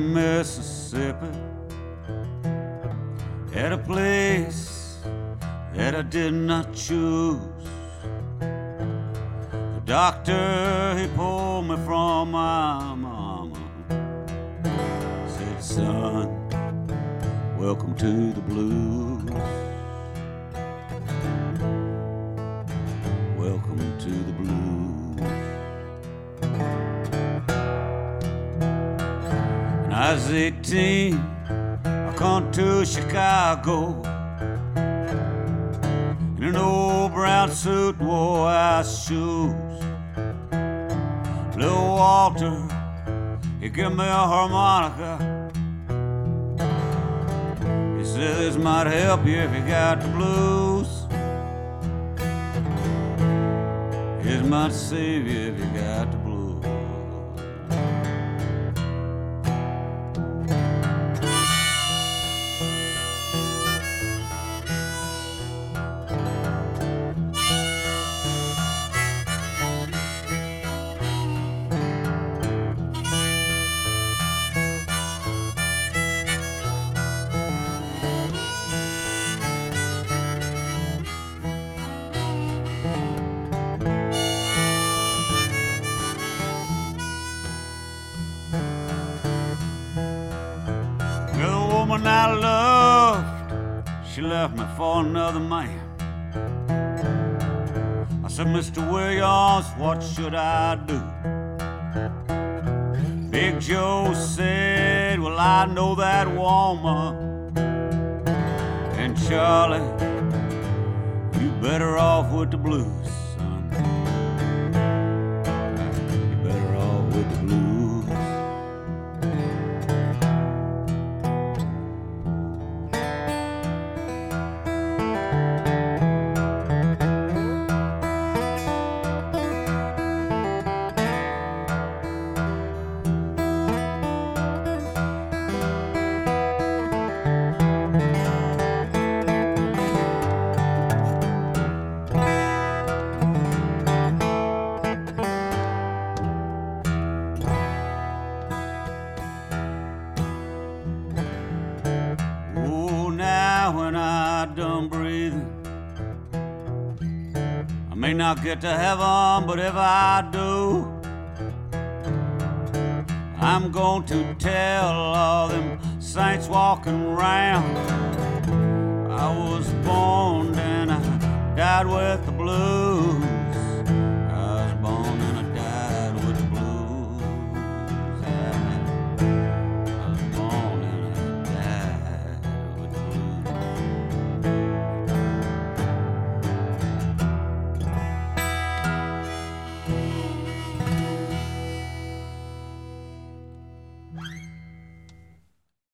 Mississippi, at a place that I did not choose. The doctor, he pulled me from my mama, said, son, welcome to the blues. Welcome to the blues. When I was 18, I come to Chicago in an old brown suit, wore ice shoes. Little Walter, he gave me a harmonica. He said, this might help you if you got the blues. This might save you if you got the blues. Woman I loved, she left me for another man. I said, Mr. Williams, what should I do? Big Joe said, well, I know that woman. And Charlie, you better off with the blues, son. You better off with the blues. When I done breathing, I may not get to heaven, but if I do, I'm going to tell all them saints walking around, I was born and I died with the blues.